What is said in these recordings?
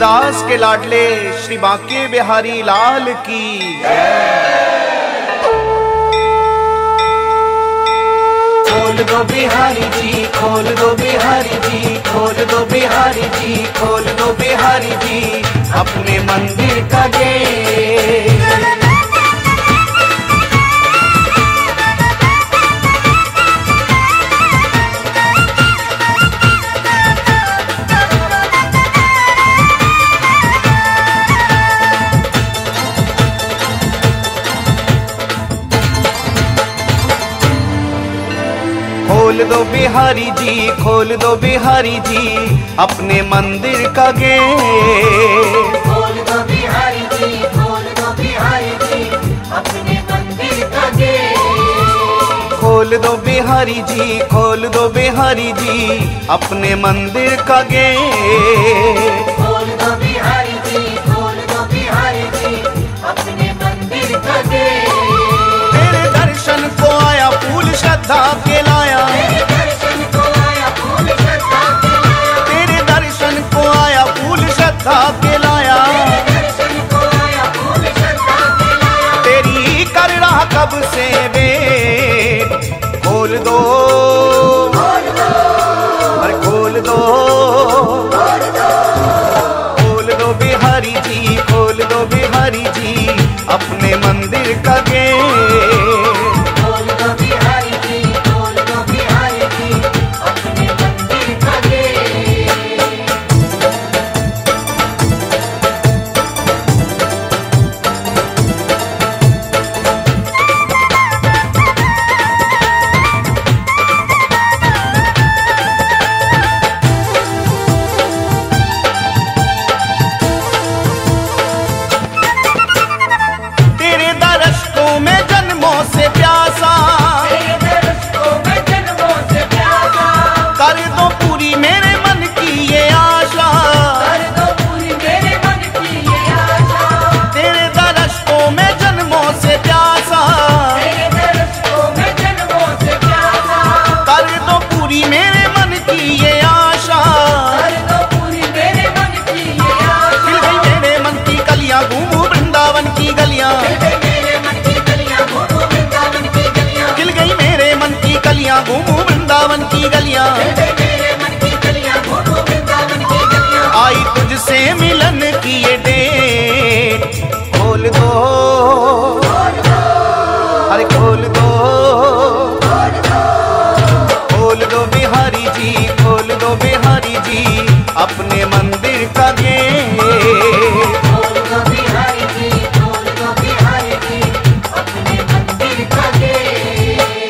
तुलसीदास के लाडले श्री बांके बिहारी लाल की खोल दो बिहारी जी, खोल दो बिहारी जी, खोल दो बिहारी जी, खोल दो बिहारी जी अपने मंदिर का गेट। खोल दो बिहारी जी, खोल दो बिहारी जी अपने मंदिर का गेट। खोल दो बिहारी जी, खोल दो बिहारी जी अपने मंदिर का गेट। खोल दो बिहारी जी, खोल दो बिहारी जी अपने मंदिर का गेट। खोल दो बिहारी जी, खोल दो बिहारी जी अपने मंदिर का गेट। तेरे दर्शन को आया फूल श्रद्धा के लाया, तेरे दर्शन को आया फूल श्रद्धा के लाया, तेरे दर्शन को आया फूल श्रद्धा के लाया, तेरे दर्शन को आया फूल श्रद्धा के लाया। तेरी कर रहा कब से वेट। खोल दो, अरे खोल दो, खोल दो बिहारी जी, खोल दो बिहारी जी अपने मंदिर का गेट। खोल दो बिहारी जी, खोल दो बिहारी जी अपने मंदिर का गेट। तेरे दर्श को मैं जन्मों से प्यासा, तेरे दर्श को मैं जन्मों से प्यासा, कर दो पूरी मेरे मन की ये आशा। कर दो पूरी मेरे मन की ये आशा। तेरे दर्श को मैं जन्मों से प्यासा, तेरे दर्श को मैं जन्मों से प्यासा, कर दो पूरी मेरे मन की ये आशा। कर दो पूरी मेरे मन की ये आशा। खिल गई मेरे मन की कलियां, घूमूं वृंदावन की गलियां। खिल गई मेरे मन की कलियां, घूमूं वृंदावन की गलियां। खिल गई मेरे मन की कलियां, घूमूं वृंदावन की गलियां। खिल गई मेरे मन की कलियां, घूमूं वृंदावन की गलियां। आई तुझसे मिलन की ये डेट। खोल दो, अरे खोल दो, खोल दो बिहारी जी, खोल दो बिहारी जी अपने मंदिर का गेट। खोल दो बिहारी जी, खोल दो बिहारी जी अपने मंदिर का गेट।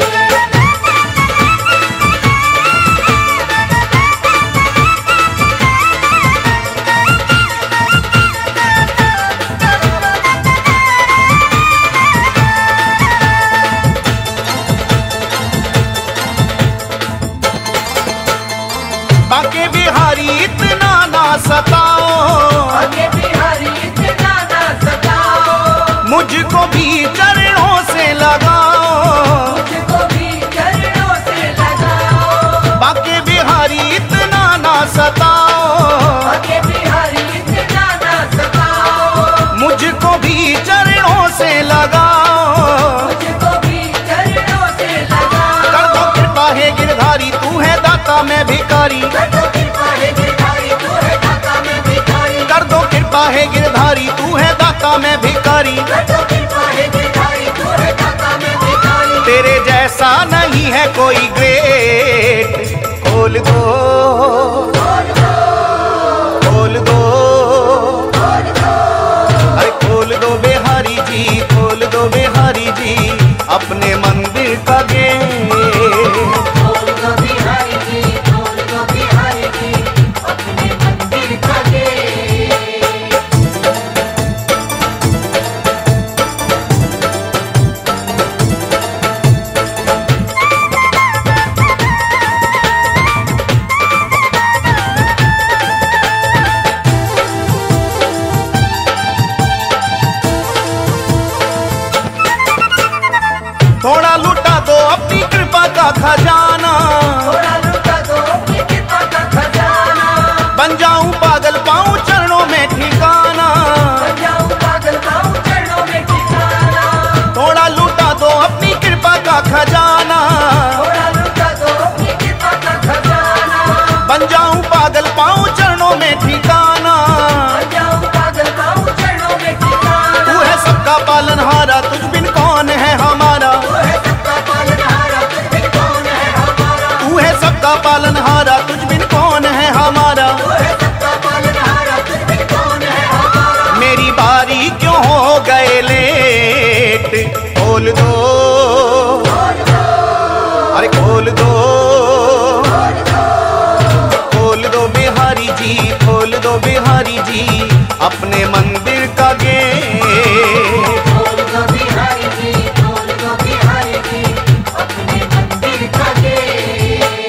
बांके बिहारी इतना ना सताओ, आगे बिहारी इतना ना सताओ, मुझको भी चरणों से लगाओ। मुझको भी चरणों से लगाओ। बांके बिहारी इतना ना सताओ, आगे बिहारी इतना ना सताओ, मुझको भी चरणों से लगाओ। मुझको भी चरणों से लगाओ। कर दो कृपा है गिरधारी, तू है दाता मैं भिखारी। कर दो कृपा है गिरधारी, तू है दाता मैं भिखारी। कर दो कृपा है गिरधारी, तू है दाता मैं भिखारी। कर दो कृपा है गिरधारी, तू है दाता मैं भिखारी। तेरे जैसा नहीं है कोई ग्रेट। खोल दो, खोल दो, अरे खोल दो बिहारी जी, खोल दो बिहारी जी अपने मंदिर का गेट। खोल दो बिहारी जी, खोल दो बिहारी जी अपने मंदिर का गेट। थोड़ा लुटा दो अपनी कृपा का खजाना, थोड़ा लुटा दो अपनी कृपा का खजाना। बन जाऊं पागल पाऊं चरणों में दो बिहारी जी अपने मंदिर का गेट। खोल दो बिहारी जी, खोल दो बिहारी जी अपने मंदिर का गेट।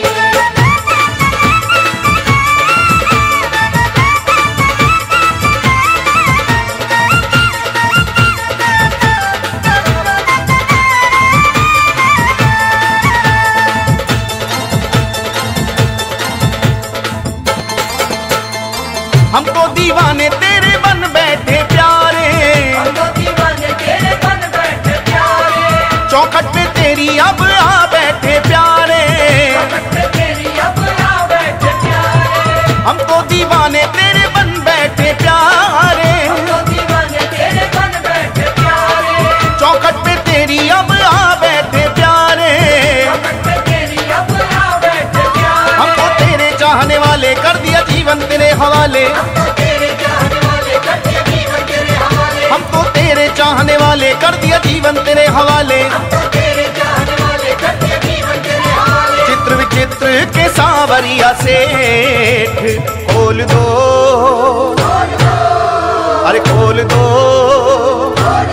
हमको दीवाने तेरे बन बैठे प्यारे, हमको दीवाने तेरे बन बैठे प्यारे। चौखट पे तेरी अब आ बैठे प्यारे। चौखट पे तेरी अब आ बैठे प्यारे। हमको दीवाने तेरे बन बैठे प्यारे, हमको दीवाने तेरे बन बैठे प्यारे। चौखट पे तेरी अब आ बैठे प्यारे। चौखट पे तेरी अब आ बैठे प्यारे। हमको तेरे चाहने वाले कर दिया जीवन तेरे हवाले। हमको तेरे चाहने वाले कर दिया जीवन तेरे हवाले। हमको तेरे चाहने वाले कर दिया जीवन तेरे हवाले। हमको तेरे चाहने वाले कर दिया जीवन तेरे हवाले। चित्र विचित्र के सांवरिया सेठ खोल दो, अरे खोल दो,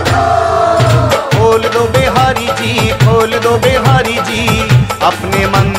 खोल दो बिहारी जी, खोल दो बिहारी जी अपने मन